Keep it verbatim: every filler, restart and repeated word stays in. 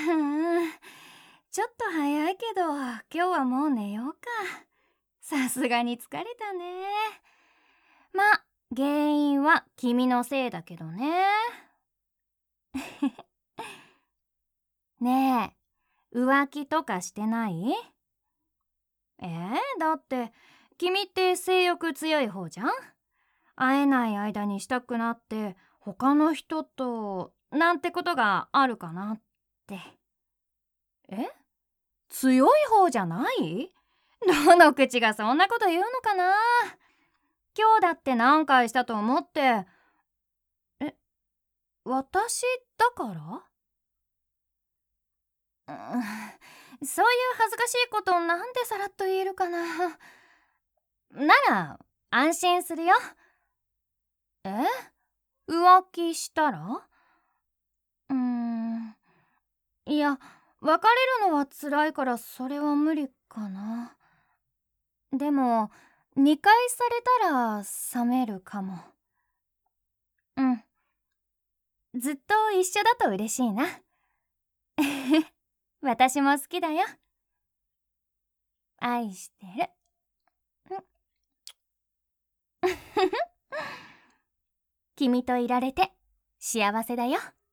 ん、ちょっと早いけど今日はもう寝ようか。さすがに疲れたね。ま、原因は君のせいだけどね。ねえ、浮気とかしてない？えー、だって君って性欲強い方じゃん。会えない間にしたくなって他の人となんてことがあるかなって。え、強い方じゃない？どの口がそんなこと言うのかな。今日だって何回したと思って。え、私だから？うん、そういう恥ずかしいことなんでさらっと言えるかな。なら安心するよ。え、浮気したら？うーん、いや、別れるのは辛いからそれは無理かな。でもにかいされたら冷めるかも。うん、ずっと一緒だと嬉しいな。私も好きだよ。愛してる。君といられて幸せだよ。